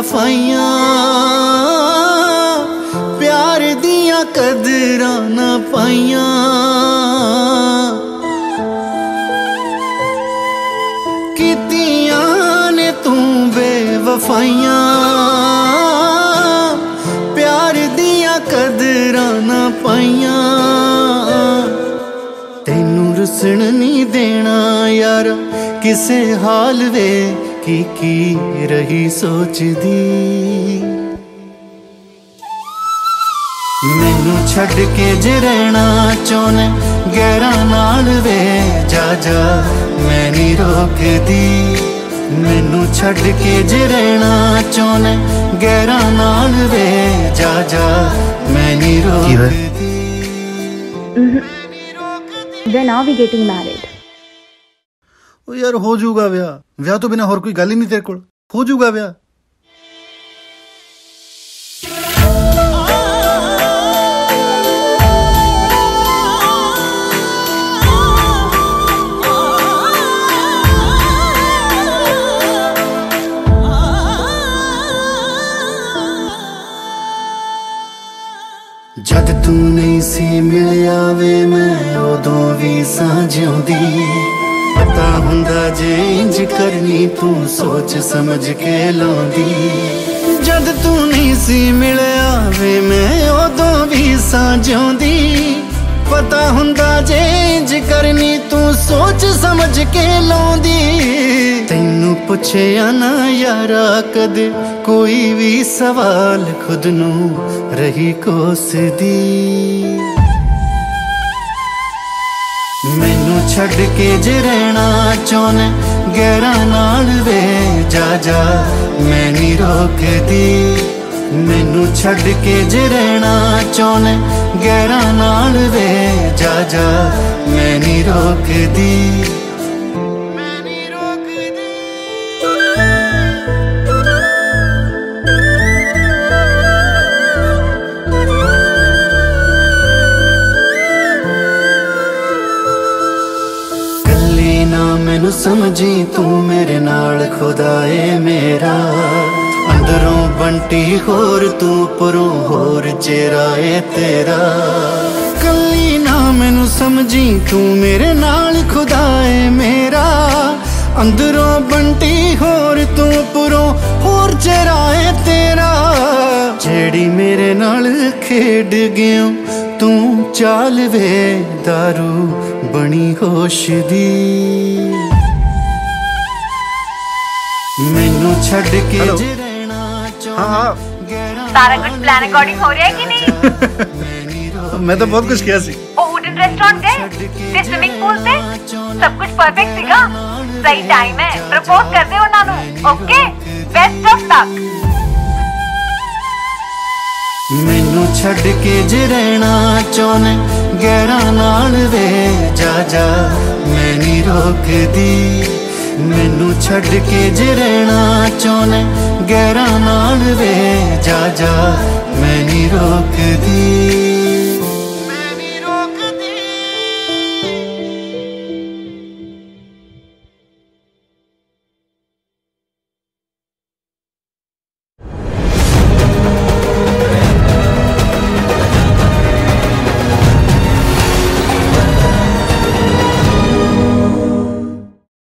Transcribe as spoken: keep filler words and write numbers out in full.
बेवफाइयां प्यार दियां कदरां ना पाइयां। कीतियां ने तू बेवफाइयां प्यार दियां कदरां ना पाइयां। तेनू रुसण नहीं देना यार किसे हाल वे की की रही सोचदी। मैनू छड़ के जे रहना चाहने गैरां नाल वे जा जा मैं नहीं रोकदी। मैनू छड़ के जे रहना चाहने गैरां नाल वे जा जा मैं नहीं रोकदी। When are we getting married? ओ यार हो जाऊगा ब्याह, ब्याह तो बिना और कोई गल ही नहीं तेरे कोल, हो जाऊगा ब्याह। जद तू नहीं सी मिलिया वे मैं उदों भी साझ्योंदी। पता हुंदा जे इंज करनी तू सोच समझ के लाउंदी। जद तू नहीं सी मिलिया वे मैं उदों भी साझ्योंदी। पता हुंदा जे इंज करनी तू सोच समझ के लाउंदी। तैनू पुछया ना यारा कदे कोई भी सवाल खुद नू रही कोसदी। मैनू छड़ के जे रहना चाहने गैरां नाल वे जा जा मैं नहीं रोकदी। मैनू छड़ के जे रहना चाहने गैरां नाल वे जा जा मैं नहीं रोकदी। मैनू समझी तू मेरे नाल खुदाए मेरा। अंदरों बंटी होर तू परों होर चेहरा है तेरा। कली ना मैनू समझी तू मेरे नाल खुदाए मेरा। अंदरों बंटी होर तू परों होर चेहरा है तेरा। जेड़ी मेरे नाल खेड गयो तू चाल वे दारू बनी होश दी। मैनू छड़ के जे रहना चाहने गैरां सारा कुछ प्लान अकॉर्डिंग हो रहा है कि नहीं? मैं तो बहुत कुछ किया सी। ओ वुडन रेस्टोरेंट गए ते स्विमिंग पूल से सब कुछ परफेक्ट सीगा। सही टाइम है प्रपोज कर दे उन्हां नू। Okay best of luck. मैनू छड़ के जे रहना चाहने गैरां नाल वे जा जा मैं नहीं रोकदी। मैनू छड़ के जे रहना चाहने गैरां नाल वे जा जा